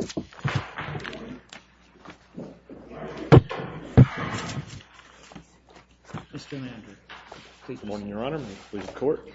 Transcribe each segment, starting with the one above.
Mr. Landry, please. Good morning, Your Honor. May it please the Court.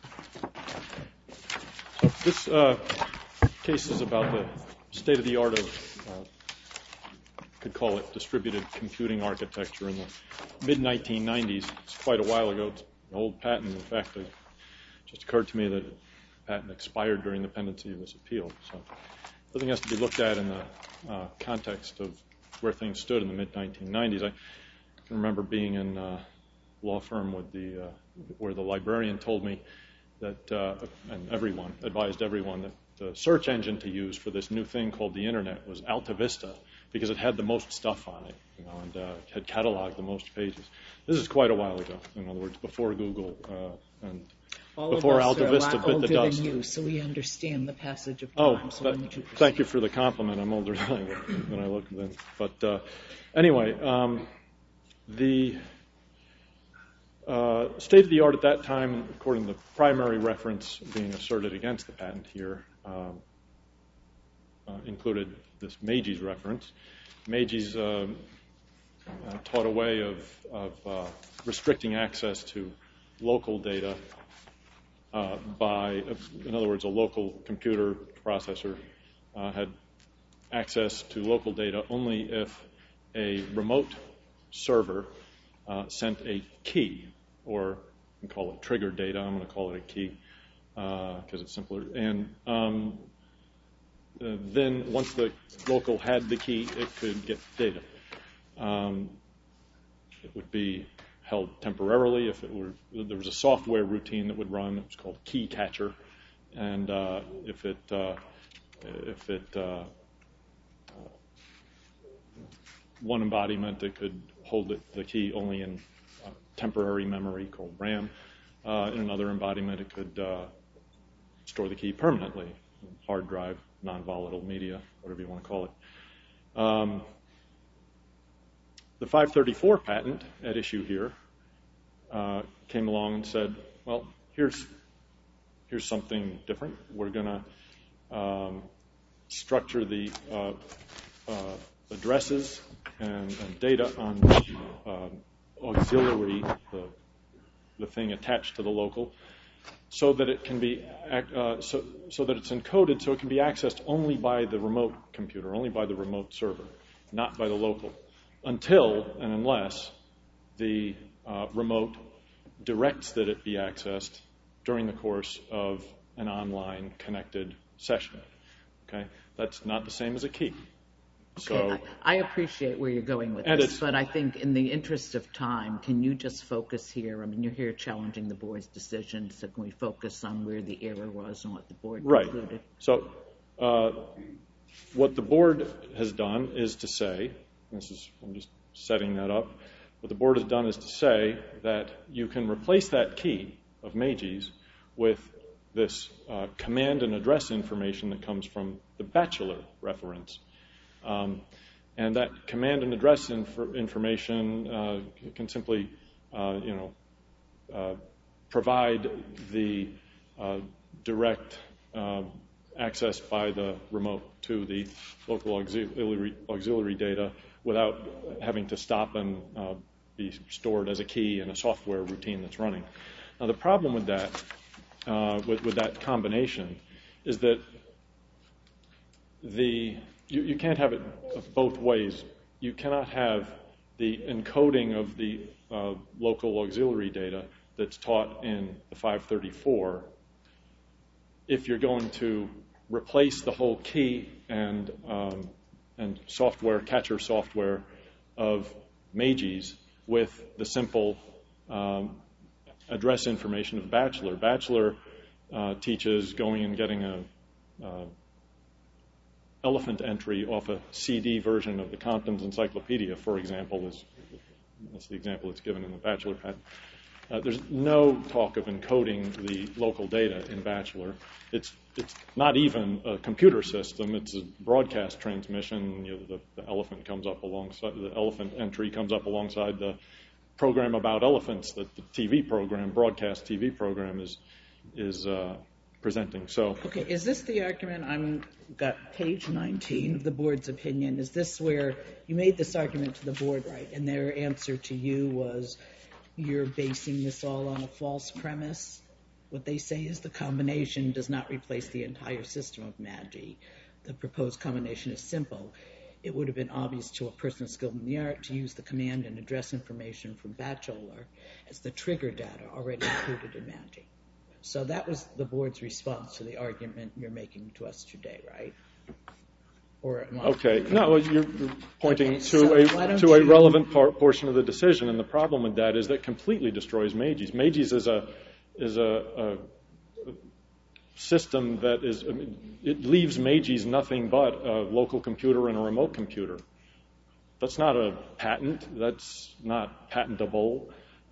This case is about the state-of-the-art of, could call it distributed computing architecture in the mid-1990s. It's quite a while ago. It's an old patent. In fact, it just occurred to me that the patent expired during the pendency of this appeal. So everything has to be looked at in the context of where things stood in the mid-1990s. I can remember being in a law firm where the librarian told me that, and everyone, advised everyone that the search engine to use for this new thing called the Internet was Alta Vista, because it had the most stuff on it, and had cataloged the most pages. This is quite a while ago. In other words, before Google and before Alta Vista bit the dust. All of us are a lot older than you, so we understand the passage of time. Oh, thank you for the compliment. I'm older than I look then. But anyway, the state-of-the-art at that time, according to the primary reference being asserted against the patent here, included this Meiji reference. Meiji taught a way of restricting access to local data by, in other words, a local computer processor had access to local data only if a remote server sent a key, or you can call it trigger data. I'm going to call it a key because it's simpler. And then once the local had the key, it could get data. It would be held temporarily if there was a software routine that would run. It was called key catcher, and if it one embodiment, it could hold the key only in temporary memory called RAM. In another embodiment, it could store the key permanently, hard drive, non-volatile media, whatever you want to call it. The 534 patent at issue here came along and said, well, here's something different. We're going to structure the addresses and data on the auxiliary, the thing attached to the local, so that it can be so that it's encoded so it can be accessed only by the remote computer, only by the remote server, not by the local, until and unless the remote directs that it be accessed during the course of an online connected session. Okay, that's not the same as a key. Okay. I appreciate where you're going with this, but I think in the interest of time, can you just focus here? I mean, you're here challenging the board's decision, so can we focus on where the error was and what the board concluded? Right. So what the board has done is to say, I'm just setting that up, what the board has done is to say that you can replace that key of Meiji's with this command and address information that comes from the Batchelor reference. And that command and address information can simply, provide the direct access by the remote to the local auxiliary data without having to stop and be stored as a key in a software routine that's running. Now, the problem with that, with that combination, is that you can't have it both ways. You cannot have the encoding of the local auxiliary data that's taught in the 534 if you're going to replace the whole key and software, catcher software of Meiji's with the simple address information of Batchelor. Batchelor teaches going and getting a elephant entry off a CD version of the Compton's Encyclopedia, for example, that's the example that's given in the Batchelor patent. There's no talk of encoding the local data in Batchelor. It's not even a computer system. It's a broadcast transmission. The elephant comes up alongside, the elephant entry comes up alongside the program about elephants that the TV program, broadcast TV program, is presenting. So, okay, is this the argument? I'm got page 19 of the board's opinion. Is this where you made this argument to the board, right? And their answer to you was you're basing this all on a false premise. What they say is the combination does not replace the entire system of MAGI. The proposed combination is simple. It would have been obvious to a person skilled in the art to use the command and address information from Batchelor as the trigger data already included in MAGI. So that was the board's response to the argument you're making to us today, right? Or okay, no, you're pointing to a relevant portion of the decision, and the problem with that is that completely destroys MAGIs. MAGIs is a system that is, it leaves MAGIs nothing but a local computer and a remote computer. That's not a patent. That's not patentable.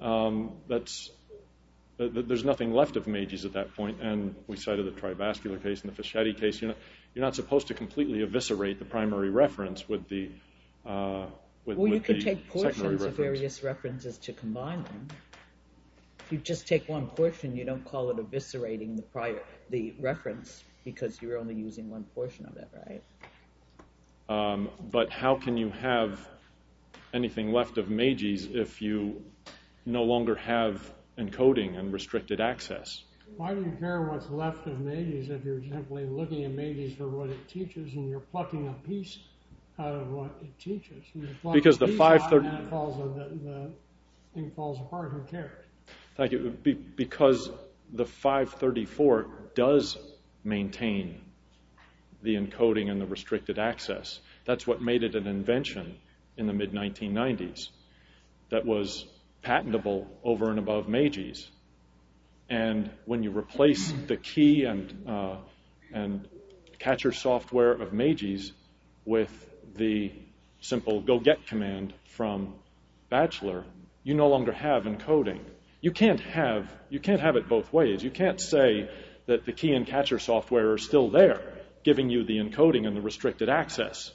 There's nothing left of MAGIs at that point, and we cited the trivascular case and the Fischetti case. You're not supposed to completely eviscerate the primary reference with the well, you could take portions of various references to combine them. If you just take one portion, you don't call it eviscerating the reference because you're only using one portion of it, right? But how can you have anything left of MAGIs if you no longer have encoding and restricted access? Why do you care what's left of MAGIs if you're simply looking at MAGIs for what it teaches and you're plucking a piece out of what it teaches? Because the 530 the thing falls apart. Who cares? Thank you. Because the 534 does maintain the encoding and the restricted access. That's what made it an invention in the mid-1990s that was patentable over and above MAGIs. And when you replace the key and catcher software of MAGIs with the simple go-get command from Batchelor, you no longer have encoding. You can't have it both ways. You can't say that the key and catcher software are still there, giving you the encoding and the restricted access,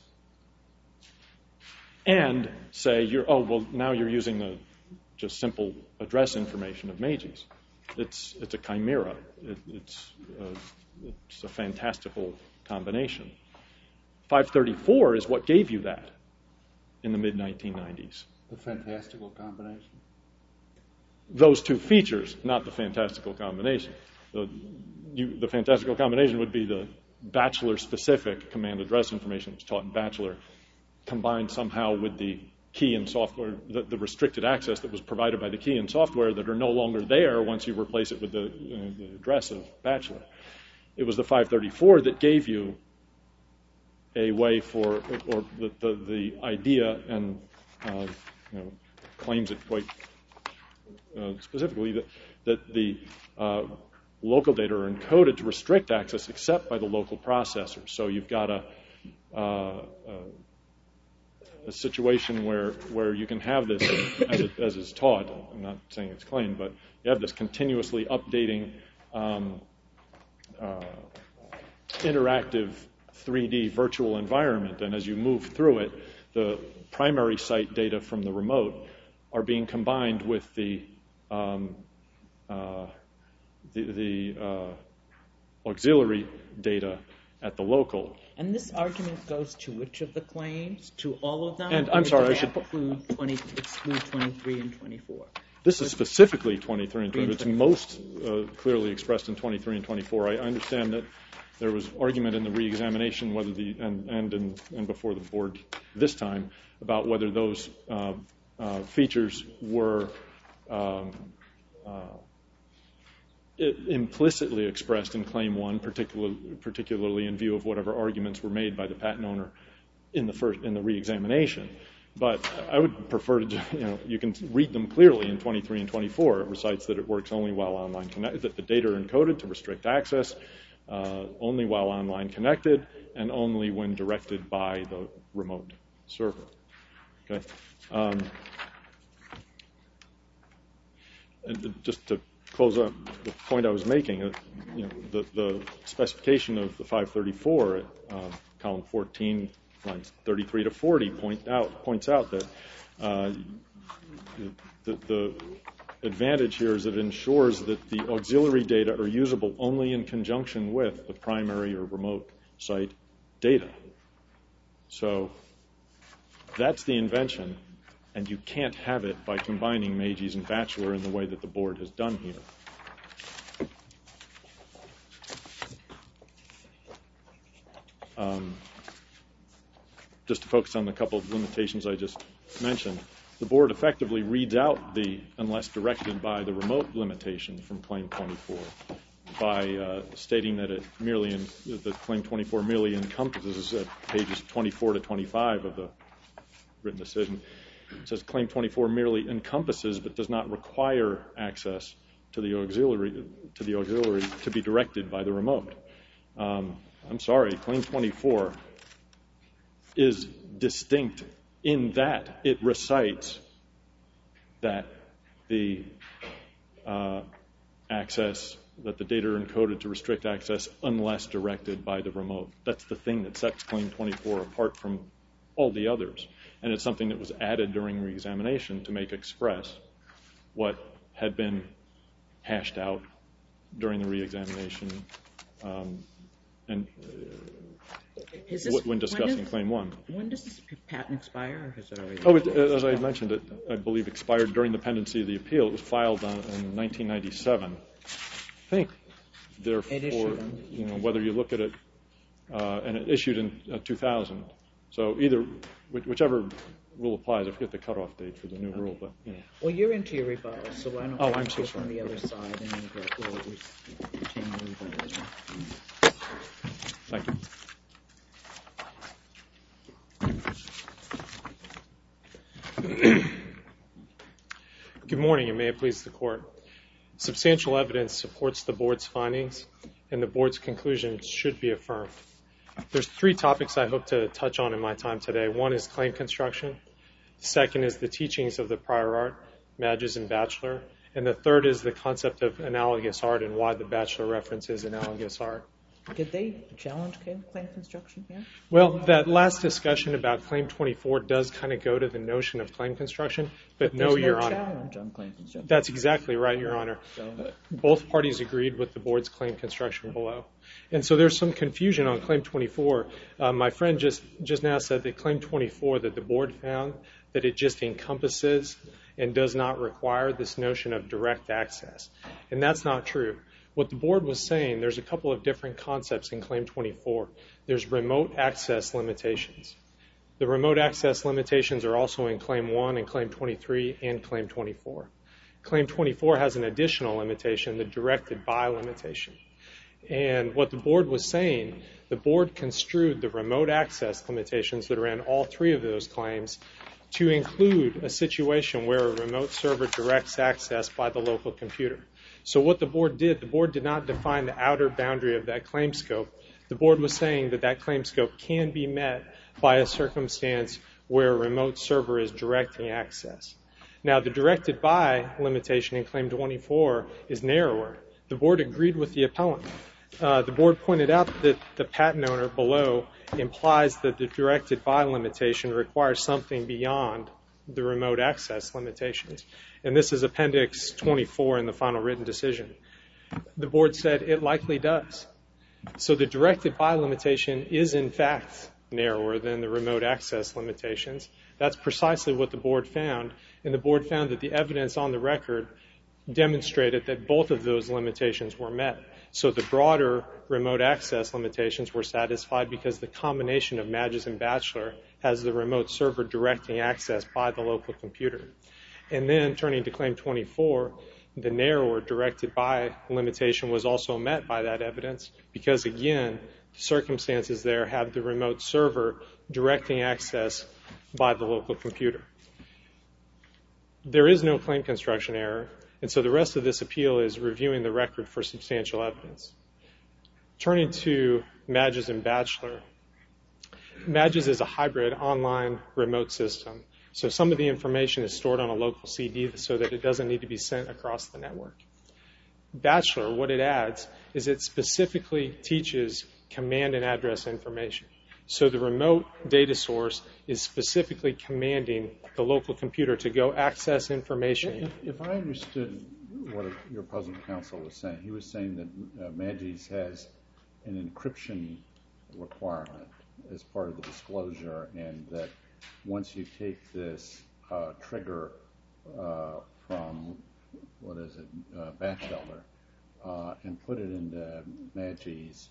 and say now you're using the just simple address information of MAGIs. It's a chimera. It's a fantastical combination. 534 is what gave you that in the mid-1990s. The fantastical combination? Those two features, not the fantastical combination. The fantastical combination would be the Batchelor-specific command address information that's taught in Batchelor, combined somehow with the key and software, the restricted access that was provided by the key and software that are no longer there once you replace it with the address of Batchelor. It was the 534 that gave you a way for, or the idea, and claims it quite specifically, that the local data are encoded to restrict access except by the local processor. So you've got a situation where you can have this, as is taught, I'm not saying it's claimed, but you have this continuously updating interactive 3D virtual environment, and as you move through it, the primary site data from the remote are being combined with the auxiliary data at the local. And this argument goes to which of the claims? To all of them? And I'm sorry, I should exclude 23 and 24. This is specifically 23 and 24. It's most clearly expressed in 23 and 24. I understand that there was argument in the re-examination whether and before the board this time about whether those features were implicitly expressed in Claim 1, particularly in view of whatever arguments were made by the patent owner in the re-examination. But I would prefer to, you can read them clearly in 23 and 24. It recites that it works only while online connected, that the data are encoded to restrict access, only while online connected, and only when directed by the remote server. Okay. And just to close up the point I was making, the specification of the 534 at column 14, lines 33 to 40 points out that the advantage here is that it ensures that the auxiliary data are usable only in conjunction with the primary or remote site data. So that's the invention, and you can't have it by combining Meiji and Batchelor in the way that the board has done here. Just to focus on the couple of limitations I just mentioned, the board effectively reads out the unless directed by the remote limitation from Claim 24 by stating that that Claim 24 merely encompasses at pages 24 to 25 of the written decision. It says Claim 24 merely encompasses but does not require access to the auxiliary to be directed by the remote. I'm sorry, Claim 24 is distinct in that it recites that the access, that the data are encoded to restrict access unless directed by the remote. That's the thing that sets Claim 24 apart from all the others. And it's something that was added during reexamination to make express what had been hashed out during the reexamination when discussing Claim 1. When does this patent expire? Or has it already as I mentioned, it, I believe, expired during the pendency of the appeal. It was filed in 1997. I think, therefore, whether you look at it, and it issued in 2000. So whichever rule applies. I forget the cutoff date for the new rule, but Well, you're into your rebuttal, so why don't I'm so you sorry. on the other side and then we'll retain the rebuttal. Thank you. Good morning, and may it please the Court. Substantial evidence supports the Board's findings, and the Board's conclusions should be affirmed. There's three topics I hope to touch on in my time today. One is claim construction. The second is the teachings of the prior art, Madges and Batchelor. And the third is the concept of analogous art and why the Batchelor reference is analogous art. Did they challenge claim construction here? Well, that last discussion about Claim 24 does kind of go to the notion of claim construction, but no, Your Honor. There's no challenge on claim construction. That's exactly right, Your Honor. Both parties agreed with the Board's claim construction below. And so there's some confusion on Claim 24. My friend just now said that Claim 24, that the Board found that it just encompasses and does not require this notion of direct access. And that's not true. What the Board was saying, there's a couple of different concepts in Claim 24. There's remote access limitations. The remote access limitations are also in Claim 1 and Claim 23 and Claim 24. Claim 24 has an additional limitation, the directed by limitation. And what the Board was saying, the Board construed the remote access limitations that are in all three of those claims to include a situation where a remote server directs access by the local computer. So what the Board did not define the outer boundary of that claim scope. The Board was saying that that claim scope can be met by a circumstance where a remote server is directing access. Now, the directed by limitation in Claim 24 is narrower. The Board agreed with the appellant. The Board pointed out that the patent owner below implies that the directed by limitation requires something beyond the remote access limitations. And this is Appendix 24 in the final written decision. The Board said it likely does. So the directed by limitation is in fact narrower than the remote access limitations. That's precisely what the Board found. And the Board found that the evidence on the record demonstrated that both of those limitations were met. So the broader remote access limitations were satisfied because the combination of Madges and Batchelor has the remote server directing access by the local computer. And then turning to Claim 24, the narrower directed by limitation was also met by that evidence because, again, the circumstances there have the remote server directing access by the local computer. There is no claim construction error, and so the rest of this appeal is reviewing the record for substantial evidence. Turning to Madges and Batchelor, Madges is a hybrid online remote system. So some of the information is stored on a local CD so that it doesn't need to be sent across the network. Batchelor, what it adds is it specifically teaches command and address information. So the remote data source is specifically commanding the local computer to go access information. If I understood what your opposing counsel was saying, he was saying that Magis has an encryption requirement as part of the disclosure, and that once you take this trigger from, Batchelder, and put it into Magis,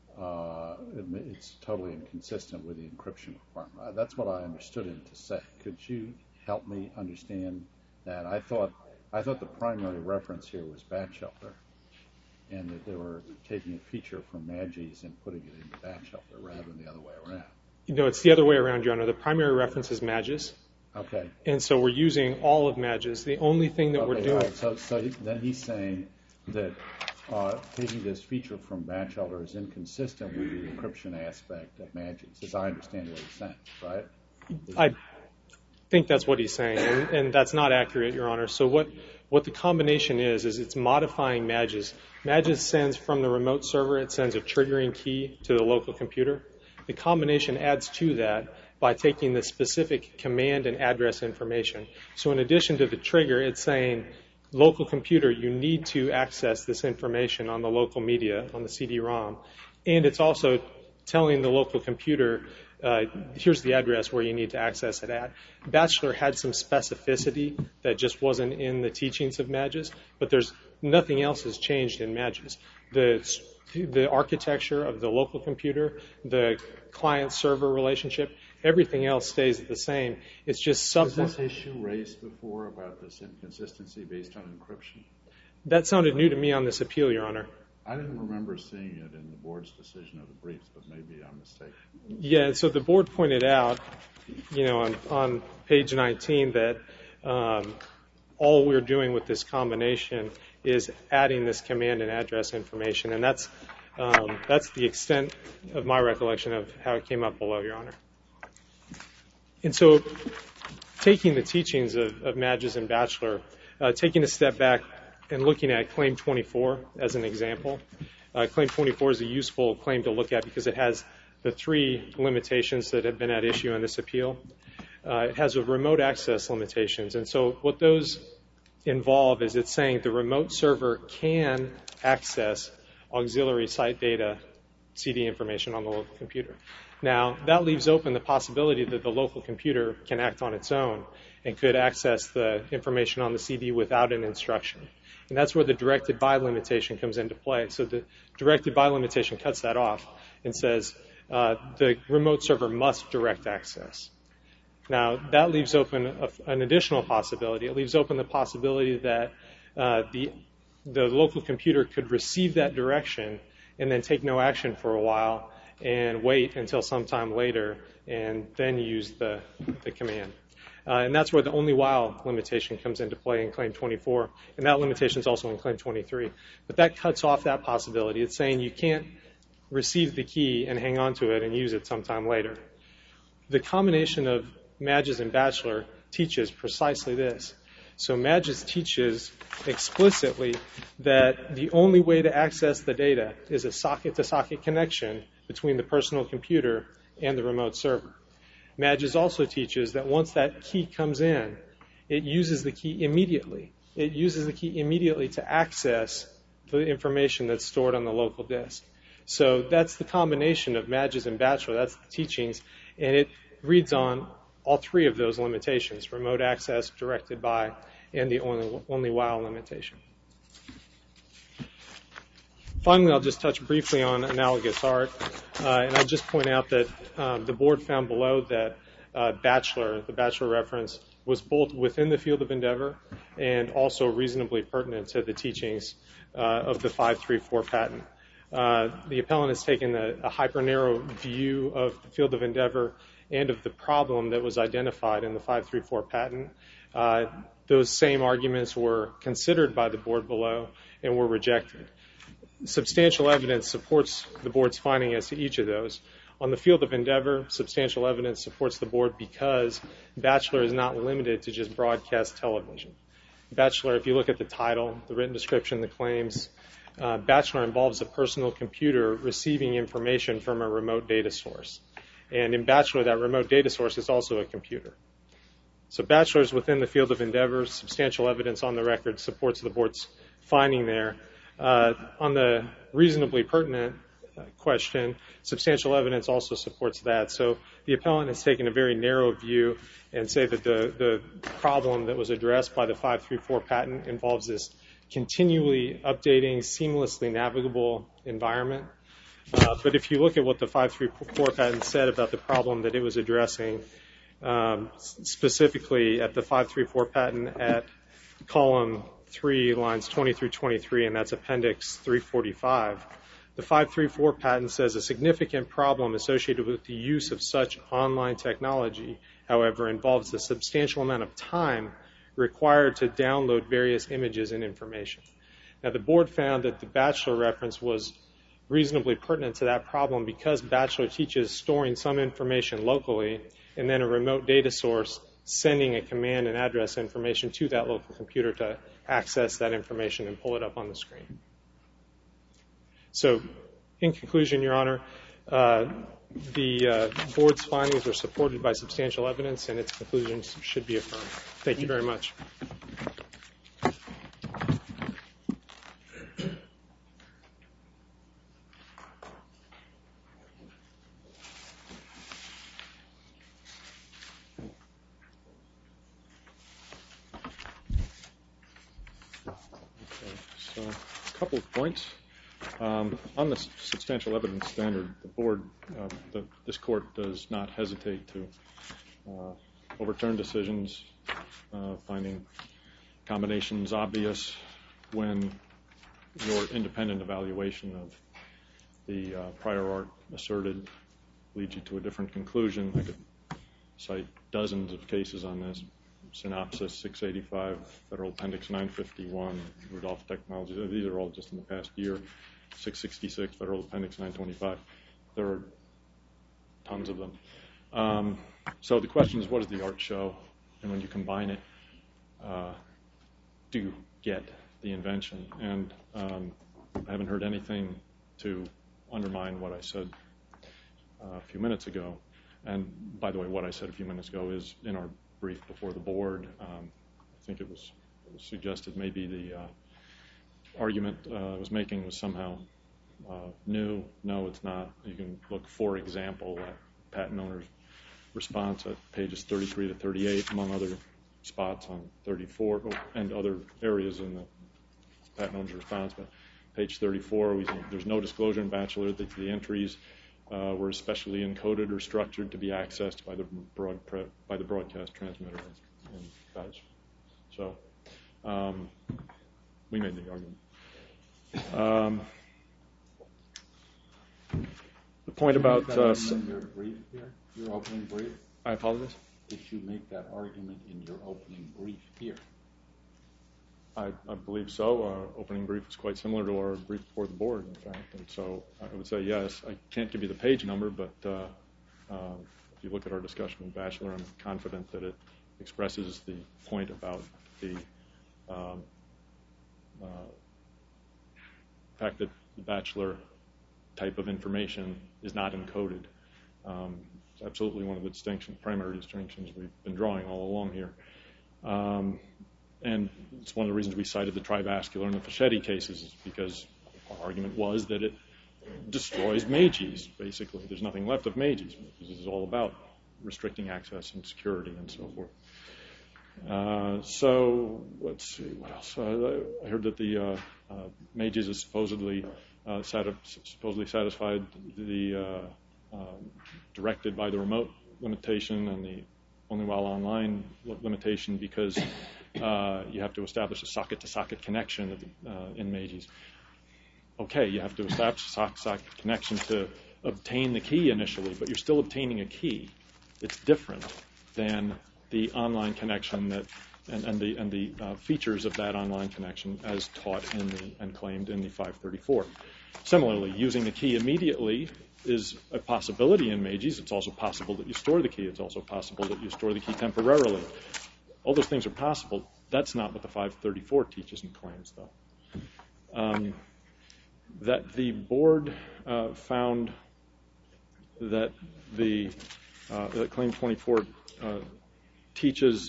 it's totally inconsistent with the encryption requirement. That's what I understood him to say. Could you help me understand that? I thought the primary reference here was Batchelder, and that they were taking a feature from Magis and putting it into Batchelder rather than the other way around. No, it's the other way around, Your Honor. The primary reference is Magis. Okay. And so we're using all of Magis. The only thing that we're doing... Right. So then he's saying that taking this feature from Batchelder is inconsistent with the encryption aspect of Magis, as I understand what he's saying, right? I think that's what he's saying, and that's not accurate, Your Honor. So what the combination is it's modifying Magis. Magis sends from the remote server, it sends a triggering key to the local computer. The combination adds to that by taking the specific command and address information. So in addition to the trigger, it's saying, local computer, you need to access this information on the local media, on the CD-ROM. And it's also telling the local computer, here's the address where you need to access it at. Batchelor had some specificity that just wasn't in the teachings of Magis, but nothing else has changed in Magis. The architecture of the local computer, the client-server relationship, everything else stays the same. It's just Was this issue raised before about this inconsistency based on encryption? That sounded new to me on this appeal, Your Honor. I didn't remember seeing it in the board's decision of the briefs, but maybe I'm mistaken. Yeah, so the board pointed out, on page 19 that all we're doing with this combination is adding this command and address information, and that's the extent of my recollection of how it came up below, Your Honor. And so taking the teachings of Magis and Batchelor, taking a step back and looking at Claim 24 as an example, Claim 24 is a useful claim to look at because it has the three limitations that have been at issue in this appeal. It has a remote access limitations, and so what those involve is it's saying the remote server can access auxiliary site data, CD information on the local computer. Now, that leaves open the possibility that the local computer can act on its own and could access the information on the CD without an instruction. And that's where the directed by limitation comes into play. So the directed by limitation cuts that off and says the remote server must direct access. Now, that leaves open an additional possibility. It leaves open the possibility that the local computer could receive that direction and then take no action for a while and wait until sometime later and then use the command. And that's where the only while limitation comes into play in Claim 24, and that limitation is also in Claim 23. But that cuts off that possibility. It's saying you can't receive the key and hang on to it and use it sometime later. The combination of Magis and Batchelor teaches precisely this. So Magis teaches explicitly that the only way to access the data is a socket-to-socket connection between the personal computer and the remote server. Magis also teaches that once that key comes in, it uses the key immediately. It uses the key immediately to access the information that's stored on the local disk. So that's the combination of Magis and Batchelor. That's the teachings, and it reads on all three of those limitations: remote access, directed by, and the only while limitation. Finally, I'll just touch briefly on analogous art, and I'll just point out that the board found below that the Batchelor reference, was both within the field of endeavor and also reasonably pertinent to the teachings of the 534 patent. The appellant has taken a hyper-narrow view of the field of endeavor and of the problem that was identified in the 534 patent. Those same arguments were considered by the board below and were rejected. Substantial evidence supports the board's finding as to each of those. On the field of endeavor, substantial evidence supports the board because Batchelor is not limited to just broadcast television. Batchelor, if you look at the title, the written description, the claims, Batchelor involves a personal computer receiving information from a remote data source. And in Batchelor, that remote data source is also a computer. So Batchelor is within the field of endeavors. Substantial evidence on the record supports the board's finding there. On the reasonably pertinent question, substantial evidence also supports that. So the appellant has taken a very narrow view and say that the problem that was addressed by the 534 patent involves this continually updating, seamlessly navigable environment. But if you look at what the 534 patent said about the problem that it was addressing, specifically at the 534 patent at column 3, lines 20 through 23, and that's appendix 345, the 534 patent says a significant problem associated with the use of such online technology, however, involves a substantial amount of time required to download various images and information. Now, the board found that the Batchelor reference was reasonably pertinent to that problem because Batchelor teaches storing some information locally and then a remote data source sending a command and address information to that local computer to access that information and pull it up on the screen. So, in conclusion, Your Honor, the board's findings are supported by substantial evidence and its conclusions should be affirmed. Thank you very much. So, a couple of points. On the substantial evidence standard, the board, this court does not hesitate to overturn decisions, finding combinations obvious when your independent evaluation of the prior art asserted leads you to a different conclusion. I could cite dozens of cases on this. Synopsys 685, Federal Appendix 951, Rudolph Technologies. These are all just in the past year. 666, Federal Appendix 925. There are tons of them. So the question is, what does the art show? And when you combine it, do you get the invention? And I haven't heard anything to undermine what I said a few minutes ago. And by the way, what I said a few minutes ago is in our brief before the board. I think it was suggested maybe the argument I was making was somehow new. No, it's not. You can look, for example, at patent owner's response at pages 33 to 38, among other spots on 34, and other areas in the patent owner's response. But page 34, there's no disclosure in Batchelor that the entries were especially encoded or structured to be accessed by the broadcast transmitter in Batchelor. So we made the argument. The point about your brief here, your opening brief. I apologize. Did you make that argument in your opening brief here? I believe so. Our opening brief is quite similar to our brief before the board, in fact. And so I would say yes. I can't give you the page number, but if you look at our discussion in Batchelor, I'm confident that it expresses the point about the fact that the Batchelor type of information is not encoded. It's absolutely one of the primary distinctions we've been drawing all along here. And it's one of the reasons we cited the trivascular and the Fischetti cases, is because our argument was that it destroys Meiji. Basically, there's nothing left of Meiji, because this is all about restricting access and security and so forth. So let's see what else. I heard that the Meiji's is supposedly satisfied the directed by the remote limitation and the only while online limitation, because you have to establish a socket-to-socket connection in Meiji's. Okay, you have to establish a socket-to-socket connection to obtain the key initially, but you're still obtaining a key. It's different than the online connection and the features of that online connection as taught and claimed in the 534. Similarly, using the key immediately is a possibility in Meiji's. It's also possible that you store the key. It's also possible that you store the key temporarily. All those things are possible. That's not what the 534 teaches and claims, though. That the board found that that Claim 24 teaches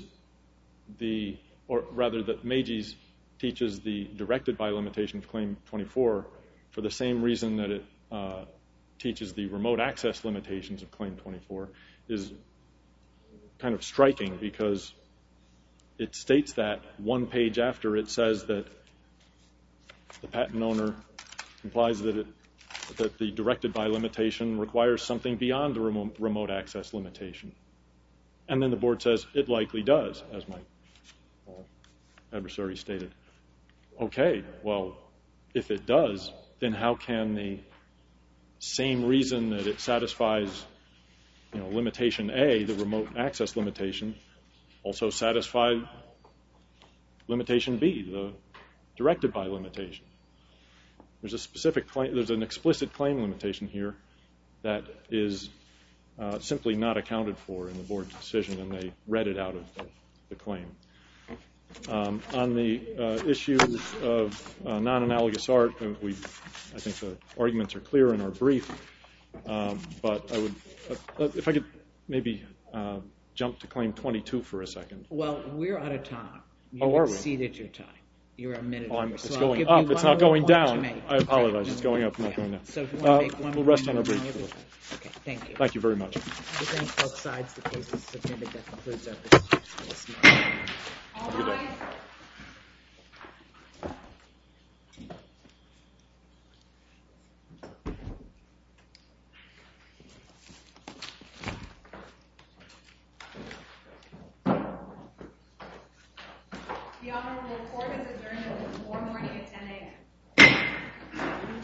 that Meiji teaches the directed by limitation of Claim 24 for the same reason that it teaches the remote access limitations of Claim 24 is kind of striking, because it states that one page after it says that the patent owner implies that the directed by limitation requires something beyond the remote access limitation. And then the board says it likely does, as my adversary stated. Okay, well, if it does, then how can the same reason that it satisfies limitation A, the remote access limitation, also satisfy limitation B, the directed by limitation? There's an explicit claim limitation here that is simply not accounted for in the board's decision, and they read it out of the claim. On the issue of non-analogous art, I think the arguments are clear in our brief, but if I could maybe jump to Claim 22 for a second. Well, we're out of time. Oh, are we? You exceeded your time. You're a minute over. It's going up. It's not going down. I apologize. It's going up, not going down. So if you want to make one we'll rest on our brief. Okay, thank you. Thank you very much. We thank both sides. The case is submitted. That concludes our business. Have a good day. The Honorable Court is adjourned until tomorrow morning.